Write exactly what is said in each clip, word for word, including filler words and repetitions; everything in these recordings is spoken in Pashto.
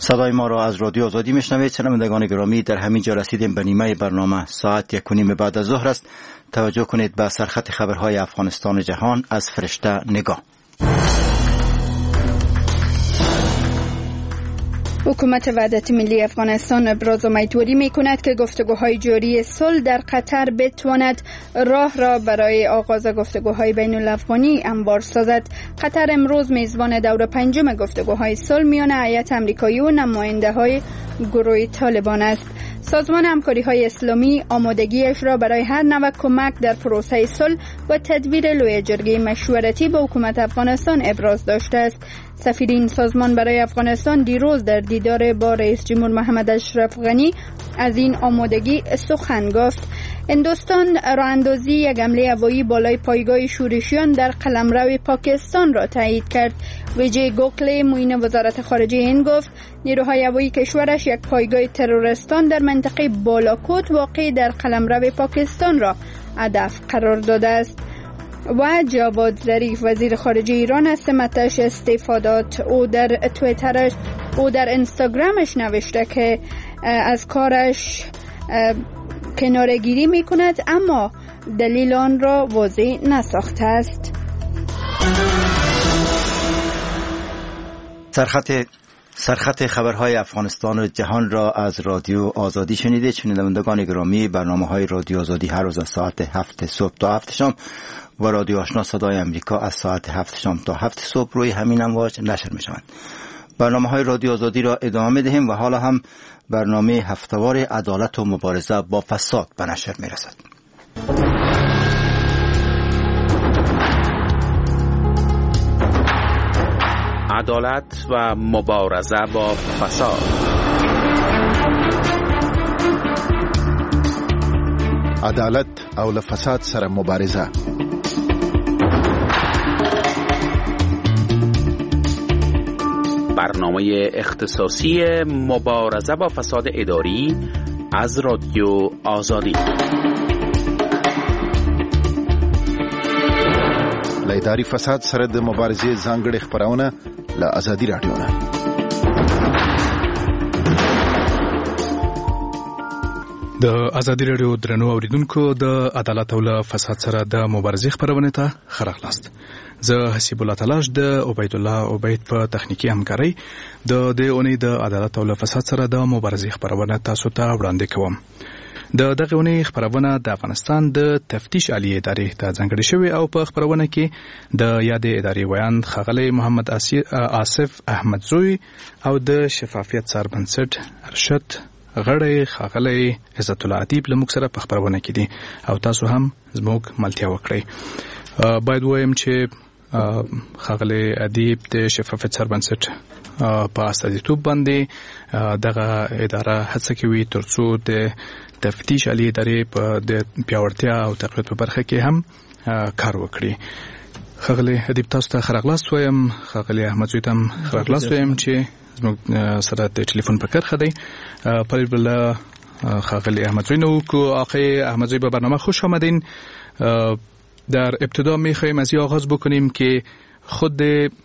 صدای ما را از رادیو آزادی میشنوید. شنوندگان گرامی، در همین جا رسیدیم به نیمه برنامه. ساعت یک و نیم بعد از ظهر است. توجه کنید به سرخط خبرهای افغانستان و جهان از فرشته نگاه. حکومت وحدت ملی افغانستان ابراز امیدواری می کند که گفتگوهای جاری صلح در قطر بتواند راه را برای آغاز گفتگوهای بین الافغانی هموار سازد. قطر امروز میزبان دور پنجم گفتگوهای صلح میان هیئت آمریکایی و نماینده های گروه طالبان است. سازمان همکاری های اسلامی آمادگیش را برای هر نوع کمک در پروسه صلح و تدبیر لوی جرگه مشورتی با حکومت افغانستان ابراز داشته است. سفیر این سازمان برای افغانستان دیروز در دیدار با رئیس جمهور محمد اشرف غنی از این آمادگی سخن گفت. هندوستان راه‌اندازی یک حمله هوایی بالای پایگاه شورشیان در قلمرو پاکستان را تایید کرد. ویجی گوخله معین وزارت خارجه هند گفت نیروهای هوایی کشورش یک پایگاه تروریستان در منطقه بالاکوت واقع در قلمرو پاکستان را هدف قرار داده است. و جواد ظریف وزیر خارجه ایران از سمتش استعفا داد. او در توییترش او در اینستاگرامش نوشته که از کارش کناره‌گیری می‌کند، اما دلیل آن را واضح نساخته است. سرخط سرخط خبرهای افغانستان و جهان را از رادیو آزادی شنیدید. شنوندگان گرامی، برنامه‌های رادیو آزادی هر روز از ساعت هفت صبح تا هفت شام و رادیو آشنا صدای امریکا از ساعت هفت شام تا هفت صبح روی همین امواج نشر می‌شوند. برنامه‌های رادیو آزادی را ادامه می‌دهیم و حالا هم برنامه هفته‌وار عدالت و مبارزه با فساد به نشر می‌رسد. عدالت و مبارزه با فساد. عدالت او له فساد سره مبارزه. برنامه اختصاصی مبارزه با فساد اداری از رادیو آزادی. له اداري فساد سره د مبارزې ځانګړې خبرونه له آزادي رادیو نه. د آزادي رادیو درنو اوریدونکو، د عدالت او له فساد سره د مبارزې خبرونه ته ښه راغلاست. زه حسیب الله تلاش د عبید الله عبید په تخنیکی همکارۍ د دې اونۍ د عدالت او له فساد سره د مبارزې خبرونه تاسو ته وړاندې کوم. د دغه اونۍ خبرونه د افغانستان د تفتیش عالی ادارې ته ځانګړې شوې او په خبرونه کې د یادې ادارې ویاند ښاغلی محمد آصف احمدزوی او د شفافیت سربنسټ ارشد غړی ښاغلی عزت الله ادیب له موږ سره په خبرونه کې دي او تاسو هم زموږ ملتیا وکړئ. باید وایم چې ښاغلی ادیب د شفافیت سربنسټ په استازیتوب باندې دغه اداره هڅه کوي ترڅو د تفتیش عالی ادارې په د پیاوړتیا او تقویت په برخه کې هم کار وکړي. ښاغلی ادیب تاسو ته ښه راغلاست وایم. ښاغلی احمدزوی ته هم ښه راغلاست وایم چې زموږ سره د ټلیفون په کرخه دی. پرید بله ښاغلی احمدزوی نو کو آقای احمدزوی به برنامه خوش آمدین. در ابتدا میخوایم از این آغاز بکنیم که خود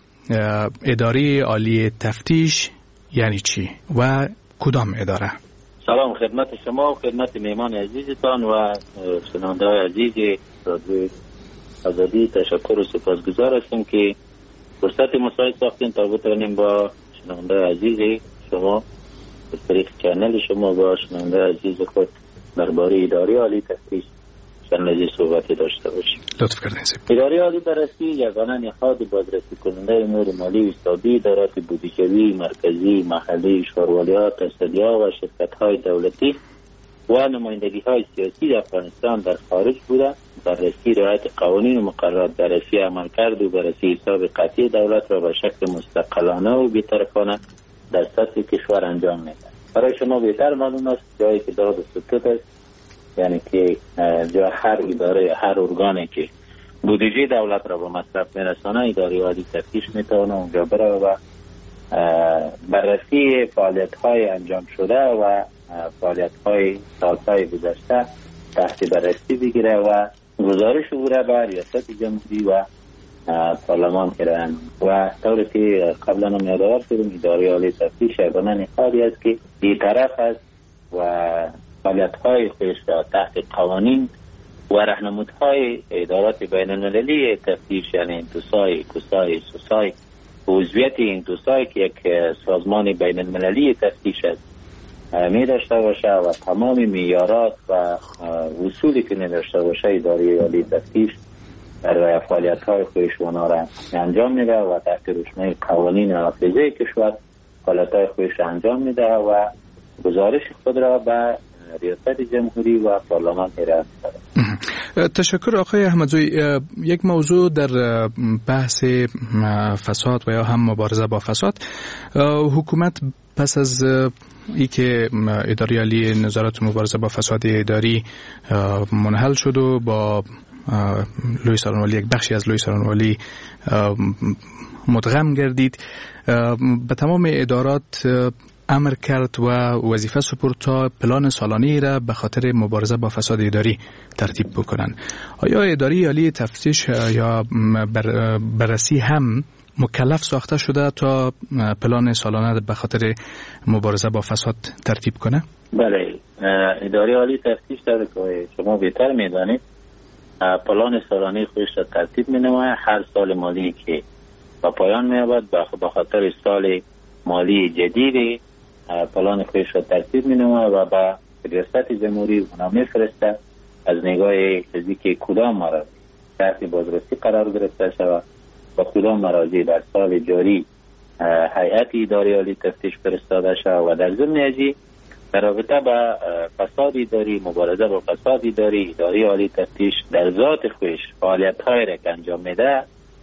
اداره عالی تفتیش یعنی چی و کدام اداره؟ سلام خدمت شما و خدمت میهمان عزیزتان و شنونده های عزیز رادیو آزادی. تشکر و سپاسگزار هستیم که فرصت مساعد ساختین تا بتوانیم با شنونده عزیز شما از طریق چنل شما با شنونده عزیز خود درباره اداره عالی تفتیش چند صحبتی داشته باشیم. لطف کردین. اداره عالی بررسی یگانه نهاد بازرسی کننده امور مالی و حسابی ادارات بودجوی مرکزی، محلی، شورولیات، تصدیه و شرکت‌های دولتی و نمایندگی‌های سیاسی در افغانستان در خارج بوده بررسی رعایت قوانین و مقررات، بررسی عملکرد و بررسی حساب قطعی دولت را به شکل مستقلانه و بی‌طرفانه در سطح کشور انجام می‌دهد. برای شما بهتر معلوم است جایی که داد سکوت است، یعنی که جا هر اداره هر ارگانی که بودجه دولت را به مصرف میرسانه اداره عالی تفتیش میتونه اونجا بره و بررسی فعالیت های انجام شده و فعالیت های سالهای گذشته تحت بررسی بگیره و گزارش او را به ریاست جمهوری و پارلمان ایران و طوری که قبلا هم یادآور شدیم اداره عالی تفتیش یگانه نهادی است که بی‌طرف است و فعالیت‌های خودش را تحت قوانین و راهنمودهای ادارات بین المللی تفتیش، یعنی انتوسای، کوسای، سوسای، عضویت انتوسای که یک سازمان بین المللی تفتیش است می داشته باشه و تمام معیارات و اصولی که می داشته باشه اداره عالی تفتیش در فعالیت‌های خودش اونا را انجام میده و تحت روشنای قوانین حافظه کشور فعالیت‌های خودش انجام میده و گزارش خود را به ریاست جمهوری و پارلمان ارائه می‌کنه. تشکر آقای احمدزوی. یک موضوع در بحث فساد و یا هم مبارزه با فساد، حکومت پس از ای که اداره عالی نظارت مبارزه با فساد اداری منحل شد و با لوی سالن‌والی یک بخشی از لوی سالن‌والی مدغم گردید، به تمام ادارات امر کرد و وظیفه سپرد تا پلان سالانه را به خاطر مبارزه با فساد اداری ترتیب بکنن. آیا اداره عالی تفتیش یا بر بررسی هم مکلف ساخته شده تا پلان سالانه به خاطر مبارزه با فساد ترتیب کنه؟ بله، اداره عالی تفتیش در که شما بهتر میدانید پلان سالانه خودش را ترتیب می‌نماید. هر سال مالی که به پایان می‌یابد به خاطر سال مالی جدید پلان خودش را ترتیب می‌نماید و به ریاست جمهوری اونا می‌فرسته از نگاه چیزی که کدام مراجع تحت بازرسی قرار گرفته شود و کدام مراجع در سال جاری هیئت اداره عالی تفتیش فرستاده شود و در ضمن ازی در رابطه با فساد اداری، مبارزه با فساد اداری، اداره عالی تفتیش در ذات خودش فعالیت‌های را که انجام میده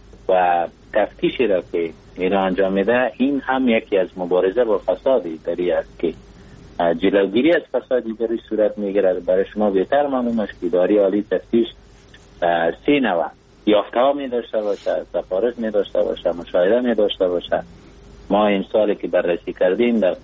و تفتیشی را که اینا انجام میده، این هم یکی از مبارزه با فساد اداری است که جلوگیری از فساد اداری صورت میگیره. برای شما بهتر معلوم است که اداره عالی تفتیش سه نوع یافته‌ها می داشته باشه، سفارش می داشته باشه، مشاهده می داشته باشه. ما این سالی که بررسی کردیم در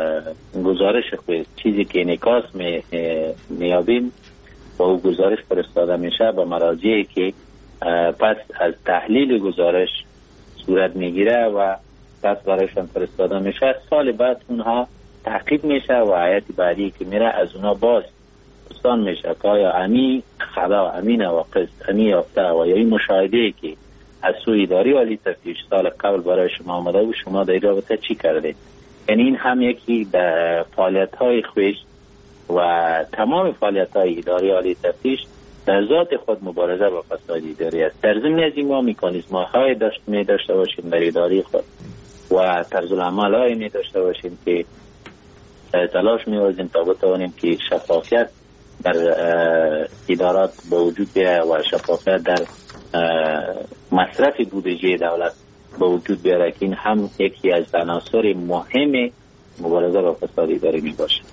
گزارش خود چیزی که انعکاس می میابیم با او گزارش فرستاده میشه با مراجعی که پس از تحلیل گزارش صورت میگیره و پس برایشان فرستاده میشه. سال بعد اونها تعقیب میشه و هیئت بعدی که میره از اونها باز پرسان میشه که آیا امی خدا امی نواقص امی یافته و یا این مشاهده که از سوی اداره عالی تفتیش سال قبل برای شما آمده و شما در رابطه چی کرده. یعنی این هم یکی در فعالیت های خویش و تمام فعالیت های اداره عالی تفتیش در ذات خود مبارزه با فساد اداری است. در ضمن از این ما میکانیزم های داشت می داشته باشیم در اداره خود و طرز العمل های می داشته باشیم که تلاش می‌ورزیم تا بتوانیم که شفافیت در ادارات به وجود بیاید و شفافیت در مصرف بودجه دولت به وجود بیاید که این هم یکی از عناصر مهم مبارزه با فساد اداری میباشه.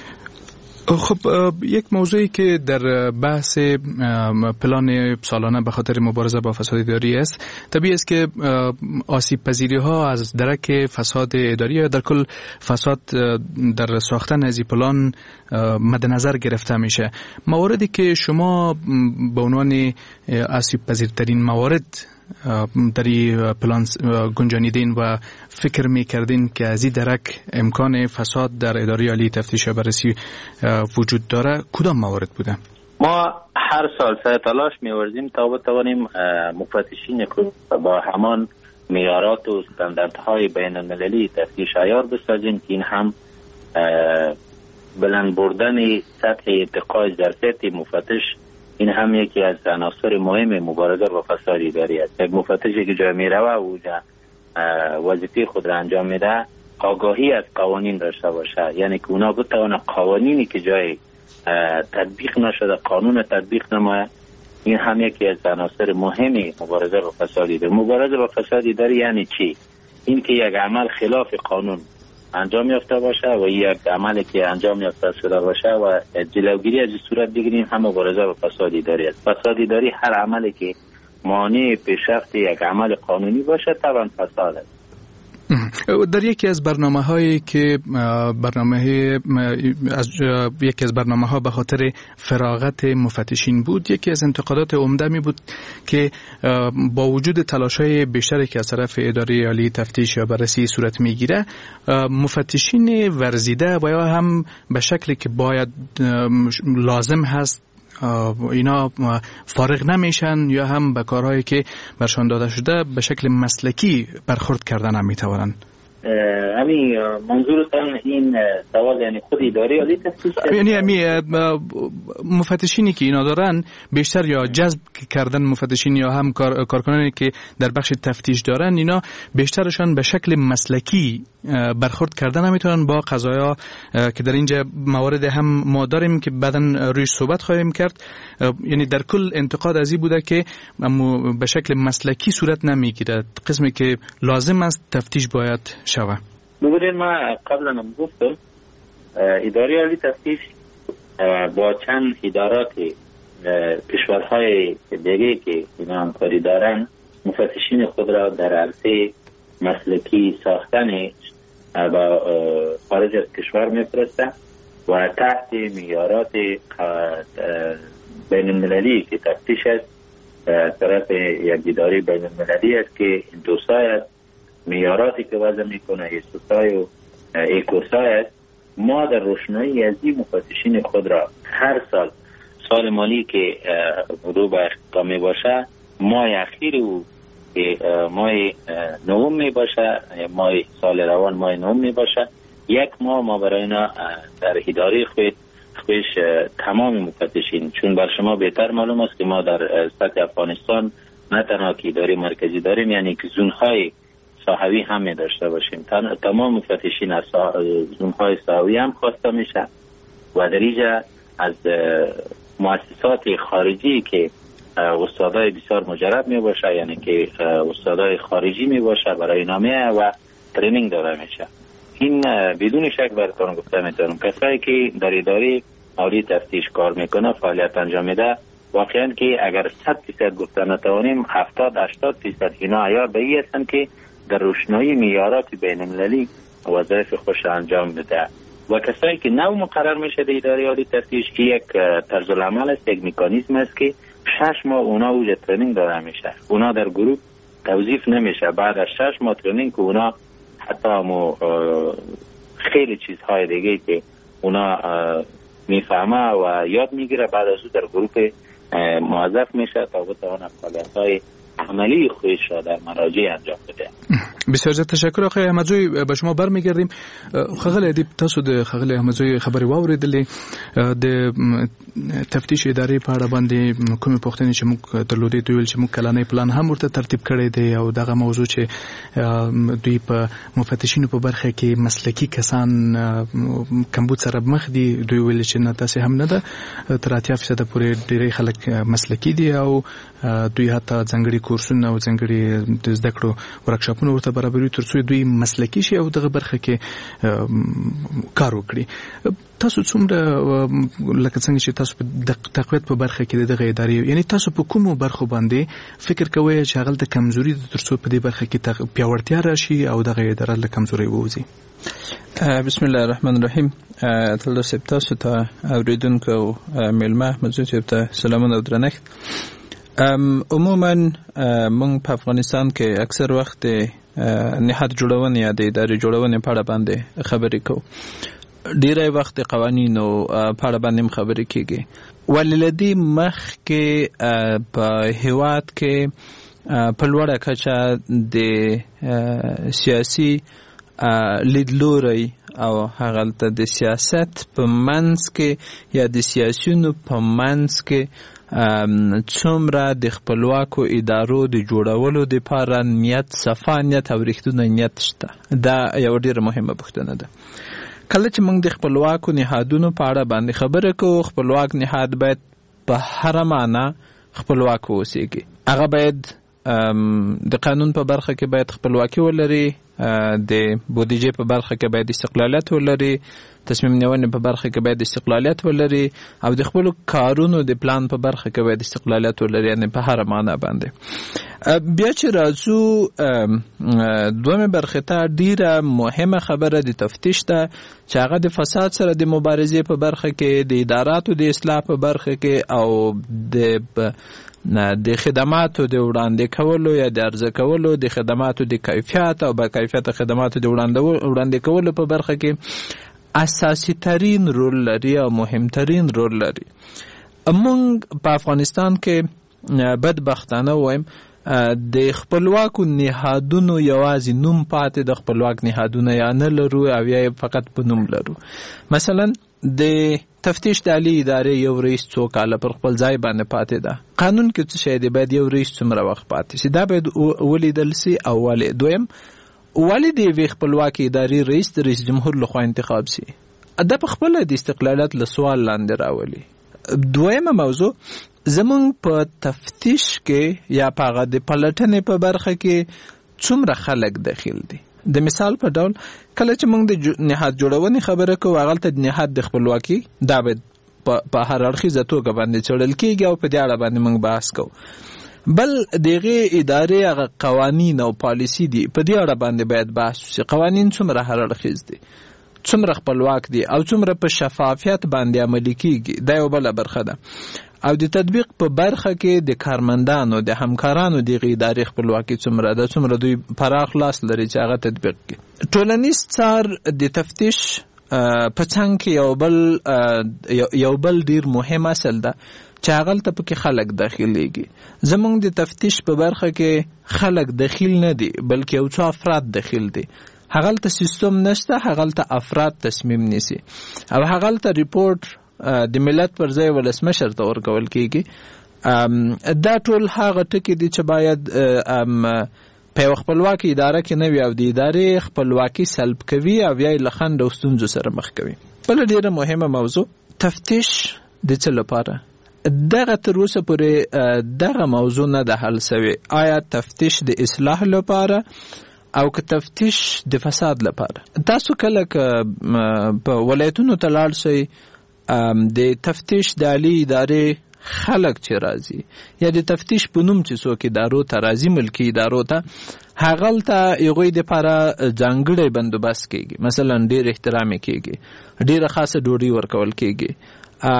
خب یک موضوعی که در بحث پلان سالانه به خاطر مبارزه با فساد اداری است، طبیعی است که آسیب پذیری ها از درک فساد اداری یا در کل فساد در ساختن از این پلان مد نظر گرفته میشه. مواردی که شما به عنوان آسیب پذیرترین موارد در این پلان گنجانیدین و فکر میکردین که از این درک امکان فساد در اداره عالی تفتیش و بررسی وجود داره، کدام موارد بوده؟ ما هر سال سعی تلاش می‌ورزیم تا بتوانیم مفتشین با همان معیارات و استانداردهای بین المللی تفتیش عیار بسازیم که این هم بلند بردن سطح ارتقای ظرفیت مفتش این هم یکی از عناصر مهم مبارزه با فساد اداری است. یک مفتشی که جای میروه و وظیفه خود را انجام میده آگاهی از قوانین داشته باشه، یعنی که اونا بتوانه قوانینی که جای تطبیق نشده قانون تطبیق نماید. این هم یکی از عناصر مهمی مبارزه با فساد اداری. مبارزه با فساد اداری یعنی چی؟ این که یک عمل خلاف قانون انجام یافته باشه و یک عملی که انجام یافته شده باشه و جلوگیری از صورت بگیریم هم مبارزه با فساد اداری است. فساد اداری هر عملی که مانع پیشرفت یک عمل قانونی باشه طبعا فساد است. در یکی از برنامه‌هایی که برنامه از یکی از برنامه‌ها به خاطر فراغت مفتشین بود، یکی از انتقادات عمده می بود که با وجود تلاش‌های بیشتری که از طرف اداره عالی تفتیش یا بررسی صورت می‌گیره، مفتشین ورزیده و یا هم به شکلی که باید لازم هست اینا فارغ نمیشن یا هم به کارهایی که برشان داده شده به شکل مسلکی برخورد کردن نمیتوانن. همین منظورتان این سوال یعنی خود اداره عالی تفتیش، یعنی همین مفتشینی که اینا دارن بیشتر یا جذب کردن مفتشین یا هم کار، کارکنانی که در بخش تفتیش دارن، اینا بیشترشان به شکل مسلکی برخورد کردن نمیتونن با قضایا که در اینجا موارد هم ما داریم که بعداً روی صحبت خواهیم کرد. یعنی در کل انتقاد از این بوده که به شکل مسلکی صورت نمیگیره، قسمی که لازم است تفتیش باید شوه. ببینید ما قبلا هم گفتم اداره عالی تفتیش با چند ادارات کشورهای دیگه که اینا همکاری دارن مفتشین خود را در عرصه مسلکی ساختن با خارج از کشور میفرسته و تحت معیارات بین المللی که تفتیش است طرف یک اداره بین المللی است که دوسای است، معیاراتی که وضع میکنه ایستوسای و ایکوسای است. ما در روشنایی از این مفتشین خود را هر سال سال مالی که رو به اختتام می باشه، ماه اخیر او که ماه نهم می باشه، ماه سال روان ماه نهم می باشه، یک ماه ما برای اینا در اداره خود خوش تمام مفتشین، چون بر شما بهتر معلوم است که ما در سطح افغانستان نه تنها که اداره مرکزی داریم، یعنی که زونهای ساحوی هم می داشته باشیم. تمام مفتشین از زونهای ساحوی هم خواسته میشه و در اینجا از مؤسسات خارجی که استادای بسیار مجرب می باشه، یعنی که استادای خارجی می باشه، برای نامه و ترینینگ داده میشه. این بدون شک براتون گفته میتونم کسایی که در اداره عالی تفتیش کار میکنه، فعالیت انجام میده، واقعا که اگر صد درصد گفته نتوانیم هفتاد هشتاد درصد اینا عیار به این هستن که در روشنایی معیارات بین المللی وظایف خوش انجام بده. و کسایی که نو مقرر میشه در اداره عالی تفتیش که یک طرز العمل است، یک مکانیزم است که شش ماه اونا اوج ترینینگ داده میشه، اونا در گروه توظیف نمیشه. بعد از شش ماه ترینینگ که اونا حتی همو خیلی چیزهای دیگه که اونا میفهمه و یاد میگیره، بعد از او در گروه موظف میشه تا بتونه فعالیت‌های عملی خودش را در مراجع انجام بده. بسیار زیاد تشکر آقای احمدزوی. به شما برمیگردیم. خغل ادیب تاسو د خغل احمدزوی خبري واوریدلې د تفتیش ادارې په اړه باندې کومې پوښتنې چې موږ درلودې دوی ول چې موږ کلانې پلان هم ورته ترتیب کړی دی او دغه موضوع چې دوی په مفتشینو په برخه کې مسلکی کسان کمبود سره مخ دي، دوی ویل چې نه تاسو هم نه ده، تر اتیا فیصد پورې ډېری خلک مسلکی دي او دوی حتی ځنګړي کورسونه او ځنګړي د زده کړو ورکشاپونه ورته برابروي ترڅو دوی مسلکی شي او دغه برخه کې کار وکړي. تاسو څومره لکه څنګه چې تاسو د تقویت په برخه کې دغه ادارې، یعنی تاسو په کومو برخو باندې فکر کوئ چې هغه د کمزوري د ترڅو په دې برخه کې پیاوړتیا راشي او دغه اداره له کمزوري ووځي؟ بسم الله الرحمن الرحیم. تل سپ تاسو ته اوریدونکو ملما احمدزوی ته سلامونه او درنښت. عموما موږ په افغانستان کې اکثر وخت نهاد جوړونې یا د ادارې جوړونې په اړه باندې خبرې کوو. ډیری وخت قوانینو په اړه باندې خبرې کیږي، ولې لدی مخ کې په هیواد کې په لوړه کچه د سیاسي لیدلوري او هغه د سیاست په منځ کې یا د سیاسيونو په منځ کې څومره د خپلواکو ادارو د جوړولو لپاره نیت، صفا نیت او رښتینی نیت شته. دا یو ډیره مهمه پوښتنه ده. کله چې موږ د خپلواکو نهادونو په اړه باندې خبره کوو، خپلواک نهاد باید په هر معنا خپلواک اوسېږي. هغه باید د قانون په برخه کې باید خپلواکي ولري، د بودیجې په برخه کې باید استقلالیت ولري، تصمیم نیونې په برخه کې باید استقلالیت ولري، او د خپل کارونو د پلان په برخه کې باید استقلالیت ولري، یعنی په هر معنا باندې. بیا چې راځو دومره برخه ته ډیره مهمه خبره د تفتیش ده چې هغه د فساد سره د مبارزې په برخه کې، د اداراتو د اصلاح په برخه کې، او د د خدماتو د وړاندې کولو یا د عرضه کولو د خدماتو د کیفیت او با کیفیت خدماتو د وړاندې کولو په برخه کې اساسی ترین رول لري او مهمترین رول لري. موږ په افغانستان کې بدبختانه وایم د خپلواکو نهادونو یوازې نوم پاتې د خپلواک نهادونه یا نه لرو او یا فقط په نوم لرو. مثلا د تفتیش د عالی ادارې یو رئیس څو کاله پر خپل ځای باندې پاتې ده. قانون کې څه شی دی؟ باید یو رئیس څومره وخت پاتې شي، دا باید ولیدل سي. اول دویم ولی د یوې خپلواکې ادارې رئیس د رئیس جمهور لخوا انتخاب سي، دا په خپله د استقلالیت له سوال لاندې راولي. دویمه موضوع زمونږ په تفتیش کې یا په هغه د پلټنې په برخه کې څومره خلک داخل دي. د مثال په ډول کله چې موږ د نهاد جوړونې خبره کوو، هغلته د نهاد د خپلواکي دا باید په هر اړخیزه توګه باندې څېړل کېږي او په دې اړه باندې موږ بحث کوو. بل دغه ادارې هغه قوانین او پالیسی دي، په دې اړه باندې باید بحث وشي. قوانین څومره هر اړخیز دي، څومره خپلواک دي، او څومره په شفافیت باندې عملي کیږي، دا یو بله برخه ده. او د تطبیق په برخه کې د کارمندانو د همکارانو دغه ادارې خپلواکي څومره ده، څومره دوی پراخ لاس لري چې هغه تطبیق کړي. ټولنیز څار د تفتیش په څنګ کې یو بل یو بل ډیر مهم اصل ده چې هغلته پکې خلک داخليږي. زمونږ د تفتیش په برخه کې خلک داخل نه دي، بلکې یو څو افراد داخل دي. هغلته سیستم نشته، هغلته افراد تصمیم نیسي، او هغلته ریپورټ د ملت پر ځای ولسمشر ته ورکول کېږي. دا ټول هغه ټکي دي چې باید په یو خپلواکي اداره کې نه وي او د ادارې خپلواکي سلب کوي او یا یې له خنډ او ستونزو سره مخ کوي. بله ډېره مهمه موضوع تفتیش د څه لپاره؟ دغه تر اوسه پورې دغه موضوع نه ده حل سوی. آیا تفتیش د اصلاح لپاره او که تفتیش د فساد لپاره؟ تاسو کله که په ولایتونو ته لاړ شئ، د تفتیش د عالی ادارې خلک چې راځي یا د تفتیش په نوم چې څوک ادارو ته راځي، ملکي ادارو ته، هغلته هغوی دپاره ځانګړی بندوبست کېږي. مثلا ډېر احترام کېږي، ډېره خاصه ډوډۍ ورکول کېږي،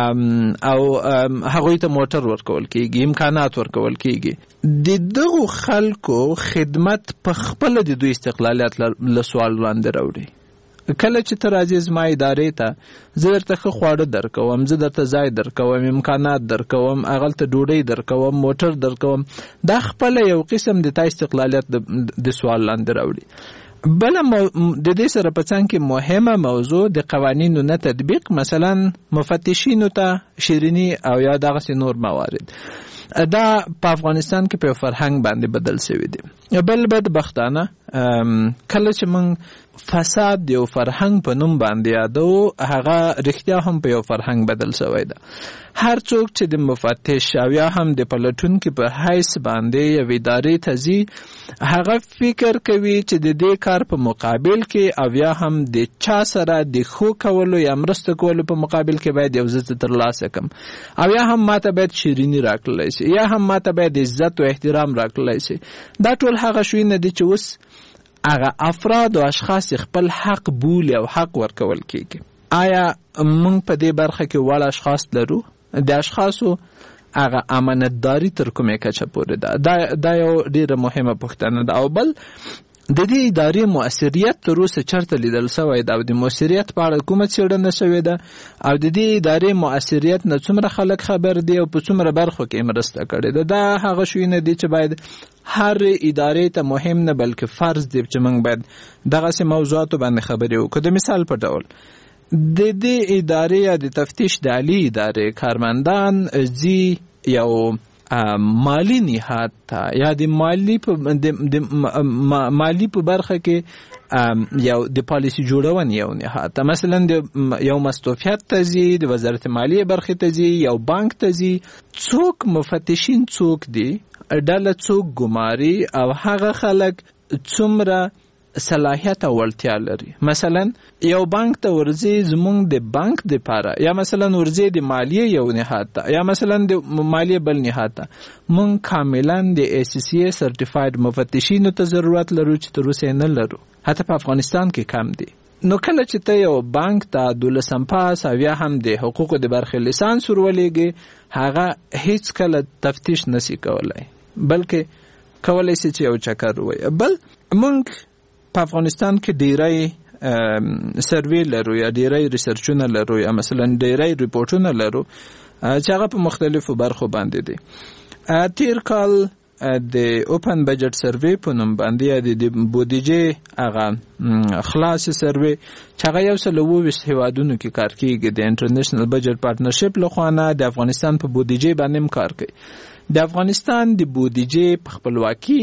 او هغوی ته موټر ورکول کېږي، امکانات ورکول کېږي. د دغو خلکو خدمت په خپله د دوی استقلالیت له سوال لاندې راوړي. کله چې ته راځې زما ادارې ته، زه درته ښه خواړه درکوم، زه درته ځای درکوم، امکانات درکوم، هغلته ډوډۍ درکوم، موټر درکوم، دا خپله یو قسم د تا استقلالیت د سوال لاندې راوړي. بله د دې سره په څنګ کې مهمه موضوع د قوانینو نه تطبیق، مثلا مفتشینو ته شیرینی او یا دغسې نور موارد. دا په افغانستان کې په فرهنګ باندې بدل شوی دی. بل بدبختانه کله چې موږ فساد یو فرهنګ په نوم باندې یادو، هغه رښتیا هم په یو فرهنګ بدل شوی ده. هر څوک چې د مفتش او یا هم د پلټونکي په حیث باندې یو ادارې ته ځي، هغه فکر کوي چې د دې کار په مقابل کې او یا هم د چا سره د ښو کولو یا مرسته کولو په مقابل کې باید یو څه ترلاسه کړم، او یا هم ماته باید شیریني راکړلی شي، یا هم ماته باید عزت او احترام راکړلی شي. دا ټول هغه شوونه دي چې اوس هغه افراد او اشخاص خپل حق بولي او حق ورکول کېږي. آیا موږ په دې برخه کې وړ اشخاص لرو؟ د اشخاصو هغه امانتداري تر کومې کچه پورې ده؟ دا دا یو ډېره مهمه پوښتنه ده. او بل د دې ادارې مؤثریت تر اوسه چېرته لیدل سوی ده او د مؤثریت په اړه کومه څېړنه شوې ده او د دې ادارې مؤثریت نه څومره خلک خبر دي او په څومره برخو کې مرسته کړې ده؟ دا هغه شیونه دي چې باید هر ادارې ته مهم نه بلکې فرض دی چې موږ باید دغسې موضوعاتو باندې خبرې وکړو. د مثال په ډول د دې ادارې یا د تفتیش د عالی ادارې کارمندان ځي یو مالی نهاد ته یا د مالی په د مالی په برخه کې یو د پالیسی جوړونې یو نهاد ته، مثلا د یو مستوفیت ته ځي، د وزارت مالیې برخې ته ځي، یو بانک ته ځي. څوک مفتشین څوک دي؟ ډله څوک ګماري او هغه خلک څومره صلاحیت او وړتیا لري. مثلا یو بانک ته ورځي زمونږ د بانک د پاره، یا مثلا ورځي د مالیه یو نهاد ته، یا مثلا د مالیه بل نهاد ته، مونږ کاملا د ای سی سی سرټیفاید مفتشینو ته ضرورت لرو چې تر اوسه نه لرو، حتی په افغانستان کې کم دي. نو کله چې ته یو بانک ته دولسم پاس او یا هم د حقوقو د برخې لیسانس ورولېږي، هغه هیڅ کله تفتیش نسی کولای، بلکې کولای شي چې یو چکر ووایي. بل موږ په افغانستان کې ډیری سروې لرو یا ډیری ریسرچونه لرو یا مثلا ډیری ریپورټونه لرو چې هغه په مختلفو برخو باندې دي. تیر کال د اوپن بجټ سروې په نوم باندې د بودیجې هغه خلاص سروې چې هغه یو سل اوویشت هیوادونو کې کار کیږي، د انټرنیشنل بجټ پارټنرشپ لخوا نه د افغانستان په بودیجې باندې کار کوي. د افغانستان د بودیجې په خپلواکي،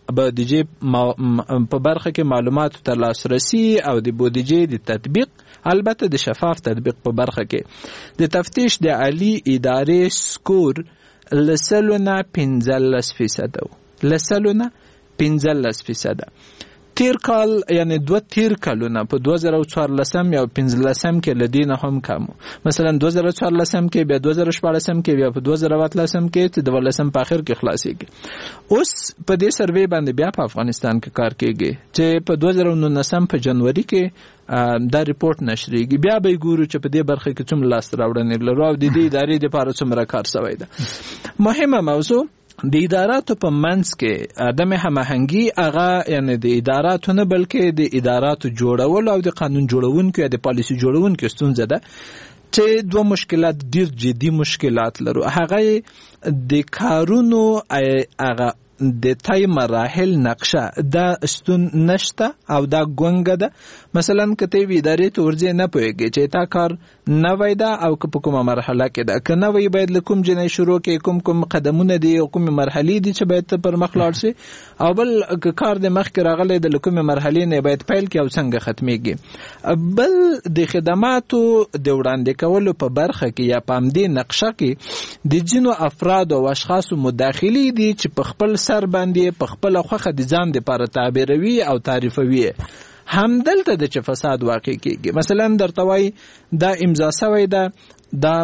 بودیجې په برخه کې معلوماتو ته لاسرسي او د بودیجې د تطبیق، البته د شفاف تطبیق په برخه کې د تفتیش د عالی ادارې سکور لسلونه پنځلس فیصده لسلونه پنځلس فیصده. تیر کال یعنی دو تیر کالونه په دوه زره څوارلسم یا پنځلسم کې لدینه هم کم، مثلا دوه زره څوارلسم کې، بیا دوه زره شپاړسم کې، بیا په دوه زره اتلسم کې، چې د ولسم په اخر کې خلاصيږي. اوس په دې سروې باندې بیا په افغانستان کې کار کیږي چې په دوه زره نولسم په جنوري کې دا ریپورت نشریږي. بیا به ګورو چې په دې برخه کې څومره لاس راوړنې لرو او د دې ادارې لپاره څومره کار شوی ده. مهمه موضوع د اداراتو په منځ کې عدم هماهنګي، هغه یعنی د اداراتو نه بلکې د اداراتو جوړول او د قانون جوړونکو یا د پالیسي جوړونکو ستونزه ده چې دوه مشکلات ډیر جدي مشکلات لرو. هغه د کارونو هغه د تای مراحل نقشه دا استون نشته او دا ګونګه ده. مثلا کته وی ادارې ته ورځي نه پوهیږي چې تا کار نه وای دا او په کومه مرحله کې ده، که نه وای باید لکوم جنې شروع کې کوم کوم قدمونه دي او کوم مرحلې دي چې باید پر مخ لاړ شي، او بل کار د مخ کې راغلی د لکوم مرحلې نه باید پیل کې او څنګه ختميږي. بل د خدماتو د وړاندې کولو په برخه کې یا په امدې نقشه کې د جنو افراد او اشخاص مداخلي دي چې په خپل سر باندې په خپل خوخه د ځان لپاره تعبیروي او تعریفوي. همدلته د چې فساد واقع کیږي. مثلا درته وای دا امضا شوی ده، دا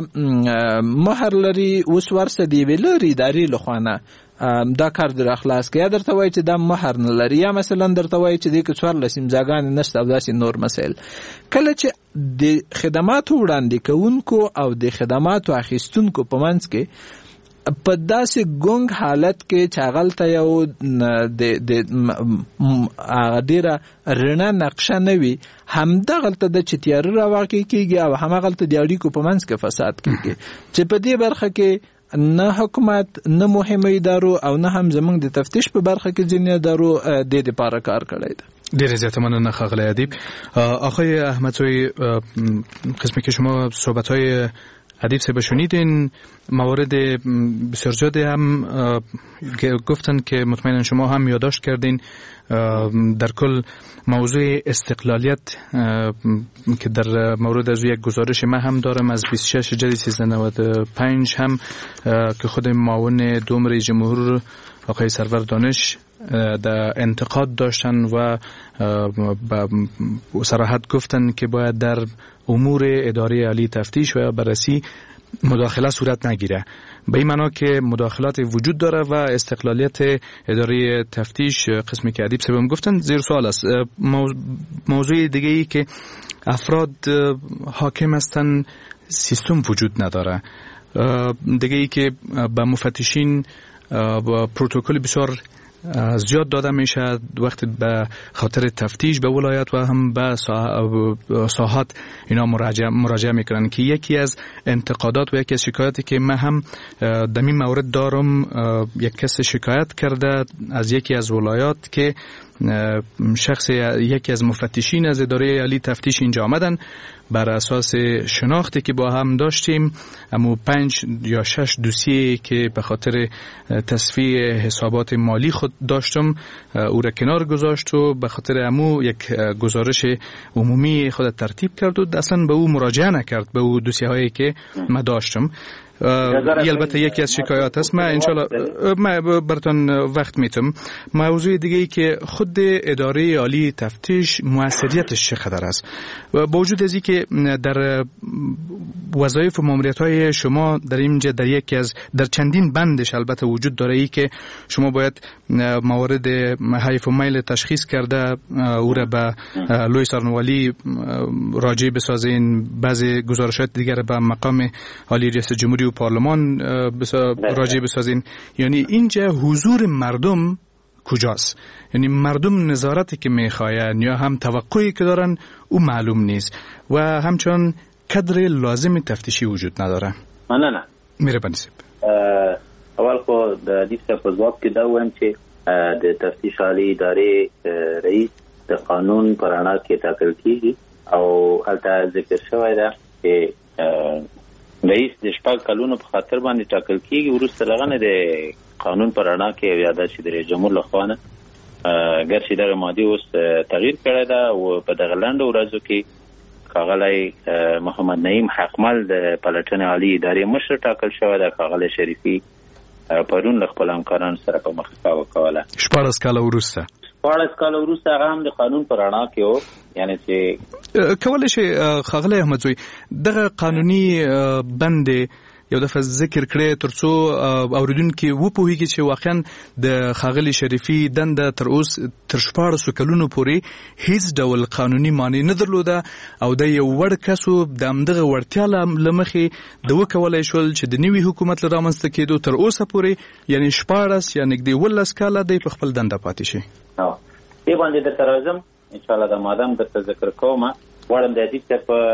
مهر لري، اوس ورسه دی ویلري ادارې لخوانه دا کار در اخلاص کې، درته وای چې دا مهر نه لري، یا مثلا درته وای چې د کڅوړ لسیم ځاګان نشته او داسې نور مسائل. کله چې د خدماتو وړاندې کوونکو او د خدماتو اخیستونکو په منځ کې په داسې ګونګ حالت کې چې هغلته یو د د ډیره رڼا نقشه نه وي، همدغلته د چې تیاره راواقع کېږي او همغلته د اړیکو په منځ کې فساد کېږي چې په دې برخه کې نه حکومت نه مهمه ادارو او نه هم زمونږ د تفتیش په برخه کې ځینې ادارو د دې لپاره کار کړی ده. ډیر زیات مننه خاغلی ادیب. آقای احمدزوی، قسمی که شما صحبت‌های ادیب صاحب شنیدین، موارد بسیار زیادی هم گفتن که مطمئنا شما هم یادداشت کردین. در کل موضوع استقلالیت که در مورد از یک گزارش من هم دارم از بیست و شش جدی سیزده نود و پنج هم که خود معاون دوم رئیس جمهور آقای سرور دانش در انتقاد داشتن و با صراحت گفتن که باید در امور اداره عالی تفتیش و بررسی مداخله صورت نگیره. به این معنا که مداخلات وجود داره و استقلالیت اداره تفتیش، قسمی که ادیب صاحب گفتن، زیر سوال است. موضوع دیگه ای که افراد حاکم هستن، سیستم وجود نداره. دیگه ای که به مفتشین با پروتکل بسیار زیاد داده میشه وقتی به خاطر تفتیش به ولایت و هم به ساحات اینا مراجعه مراجعه میکنن که یکی از انتقادات و یکی از شکایاتی که من هم در این مورد دارم، یک کس شکایت کرده از یکی از ولایات که شخص یکی از مفتشین از اداره عالی تفتیش اینجا آمدن، بر اساس شناختی که با هم داشتیم اما پنج یا شش دوسیه که به خاطر تصفیه حسابات مالی خود خود داشتم او را کنار گذاشت و به خاطر امو یک گزارش عمومی خود ترتیب کرد و اصلا به او مراجعه نکرد به او دوسیه هایی که ما داشتم. البته یکی از شکایات است. ما انشالله ما براتون وقت میتم. موضوع دیگه ای که خود اداره عالی تفتیش موثریتش چقدر است و با وجود از اینکه در وظایف و ماموریت های شما در اینجا در یکی از در چندین بندش البته وجود داره ای که شما باید موارد حیف و میل تشخیص کرده او را به لوی سارنوالی راجع بسازین، بعضی گزارشات دیگر به مقام عالی ریاست جمهوری و پارلمان راجع بسازین. یعنی اینجا حضور مردم کجاست؟ یعنی مردم نظارتی که میخواین یا هم توقعی که دارن او معلوم نیست و همچنان کادر لازم تفتیشی وجود نداره. نه نه میره بنیسیب اول خو د دې په ځواب کې دا وایم چې د تفتیش عالی ادارې رئیس د قانون پر اړه کې ټاکل کیږي او هلته ذکر شوی ده چې رئیس د شپږ کلونو په خاطر باندې ټاکل کیږي. وروسته لغنه د قانون پر اړه کې یاد شي د رئیس جمهور لخوا نه ګرځي دغه ماده اوس تغییر کړی ده او په دغه لاندې ورځو کې کاغلی محمد نعیم حقمل د پلټنې عالی ادارې مشر ټاکل شوی ده. کاغلی شریفي پرون له خپل همکارانو سره په مخه وکوله. شپاړس کاله وروسته شپاړس کاله وروسته هغه هم د قانون پر اړه کې و. یعنی چې کولی شي ښاغلی احمدزوی دغه قانوني بند یو دفعه ذکر کړی ترڅو اوریدونکي وپوهیږي چې واقعا د ښاغلي شریفي دنده تر اوس تر شپاړسو کلونو پورې هیڅ ډول قانوني معنی نه درلوده او د یو وړ کس د همدغه وړتیا له مخې د وکولی شول چې د نوي حکومت له رامنځته کېدو تر اوسه پورې یعنی شپاړس یا نږدې اوولس کاله دی په خپل دنده پاتې شي. دې باندې درته راځم انشاءالله د ماده هم درته ذکر کوم. غواړم د دې څه په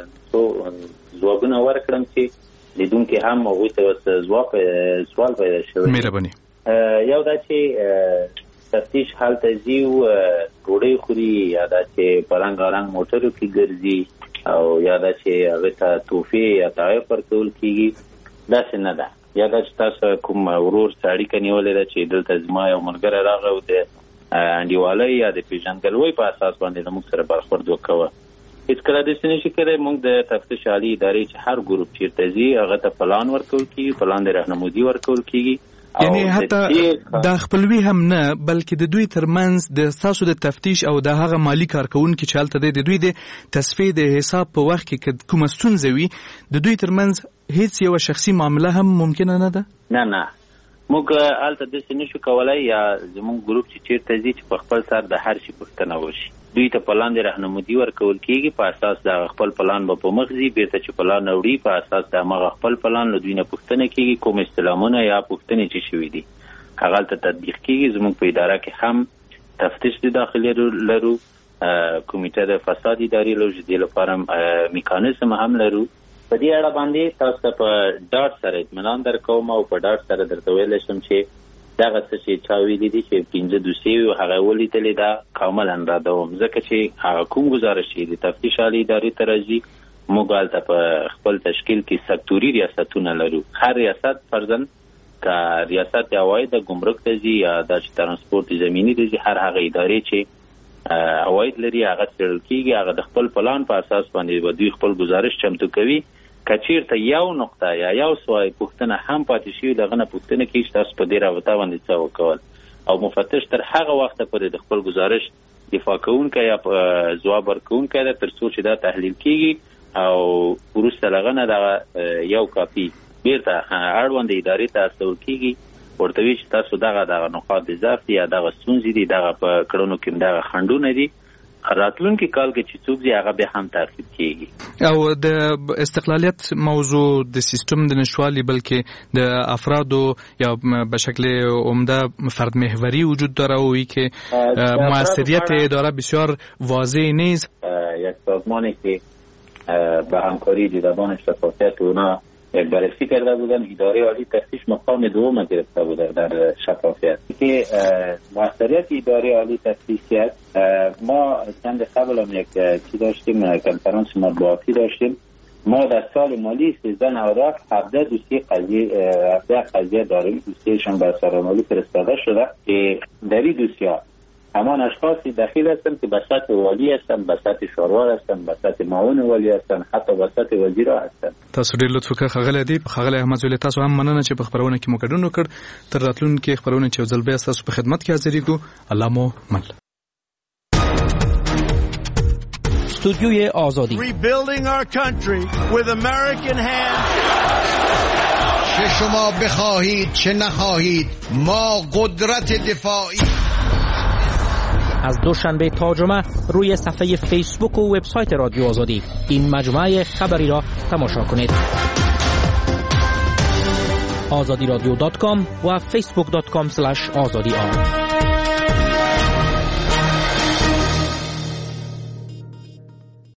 څو ځوابونه ورکړم چې لیدونکي هم هغوی ته ځواب سوال پیدا شوی. مهرباني. یو دا چې تفتیش هلته ځي او ډوډۍ خوري یا دا چې په رنګارنګ موټرو کې ګرځي او یا دا چې هغې ته تحفې یا تحایف ورکول کېږي. داسې نه ده. یا دا چې تاسو کوم ورور سره اړیکه نیولې ده چې دلته زما یو ملګری راغی او د انډیوالۍ یا د پېژندګلوۍ په اساس باندې زموږ سره برخورد وکوه. هیڅکله داسې نشي کېدی. موږ د تفتیش عالي ادارې چې هر ګروپ چېرته ځي هغه ته پلان ورکول کېږي، پلان د رهنمودي ورکول کېږي. یعنی حتی د خپلوي هم نه بلکې د دوی ترمنځ د تاسو د تفتیش او د هغه مالی کارکونکو چې هلته دی د دوی د تصفیې د حساب په وخت کې کومه ستونزه وي د دوی ترمنځ هیڅ یو شخصي معامله هم ممکنه نه ده؟ نه نه موږ هلته داسې نشو کولی یا زموږ ګروپ چې چېرته ځي چې په خپل سر د هر شي پوښتنه وشي. دوی ته پلان د رهنمودي ورکول کېږي. په اساس د خپل پلان به په مخ ځي، بیرته چې پلان وړي په اساس د هماغه خپل پلان له دوی نه پوښتنه کېږي کوم استلامونه یا پوښتنې چې شوي دي هغه هلته تطبیق کېږي. زموږ په اداره کې هم تفتیش د داخلي لرو، کمیټه د فساد ادارې لرو چې دې لپاره میکانیزم هم لرو. په دې اړه باندې تاسو ته په ډاډ سره اطمینان درکوم او په ډاډ سره درته ویلی شم چې دغه څه چې چا ویلي دي چې پنځه دوسیې وي هغه ولیدلې ده کاملا ردوم. ځکه چې هغه کوم ګزارش چې د تفتیش عالي ادارې ته راځي موږ هلته په خپل تشکیل کې سکتوري ریاستونه لرو. هر ریاست فرضاً که ریاست عواید ګمرک ته ځي یا دا چې ترانسپورت زمیني ته ځي هر هغه ادارې چې عواید لري هغه څېړل کېږي. هغه د خپل پلان په اساس باندې به دوی خپل ګزارش چمتو کوي. که چېرته یو نقطه یا یو سوای پوښتنه هم پاتې شوي دغه نه پوښتنه کېږي چې تاسو په دې رابطه باندې څه وکول او مفتش تر هغه وخته پورې د خپل ګزارش دفاع کوونکی یا ځواب ورکوونکی ده تر څو چې دا تحلیل کېږي او وروسته له هغه نه دغه یو کاپي بیرته اړونده ادارې ته استول کېږي. ورته وي چې تاسو دغه دغه نقاط د ضعف دي یا دغه ستونزې دي دغه په کړنو کې دغه خنډونه دي راتلونکي کال کې چې څوک ځي هغه به هم تعقیب کېږي. او د استقلالیت موضوع د سیستم د نشوالي بلکې د افرادو یا به شکل عمده فرد محوری وجود داره و ای که موثریت اداره بسیار واضح نیست. یک سازمانی که به همکاری دیدبان شفافیت اونا یک بررسی کرده بودن اداره عالی تفتیش مقام دوم گرفته بوده در شفافیت که موثریت اداره عالی تفتیشیت. ما چند قبل هم یک چی داشتیم کنفرانس مطبوعاتی داشتیم ما در سال مالی سیزده نود و هفت هفده دوسیه قضیه هفده قضیه داریم، دوسیهشان به سرمالی فرستاده شده که در این دوسیه همان اشخاصی دخیل هستند که به سطح والی هستند، به سطح شاروار هستند، به سطح معاون والی هستند، حتی به سطح وزیر هستند. تاسو ډیر لطف وکړ خغل ادیب خغل احمد زویل، تاسو هم مننه چې په خبرونه کې مو ګډون وکړ. تر راتلونکي خبرونه چې ځل بیا تاسو په خدمت کې حاضرې کو. الله مو من. استودیوی آزادی. Rebuilding our country with American hands. چه شما بخواهید چه نخواهید ما قدرت دفاعی. از دوشنبه تا جمعه روی صفحه فیسبوک و وبسایت رادیو آزادی این مجموعه خبری را تماشا کنید. آزادی رادیو دات کام و فیسبوک دات کام اسلش آزادی آر.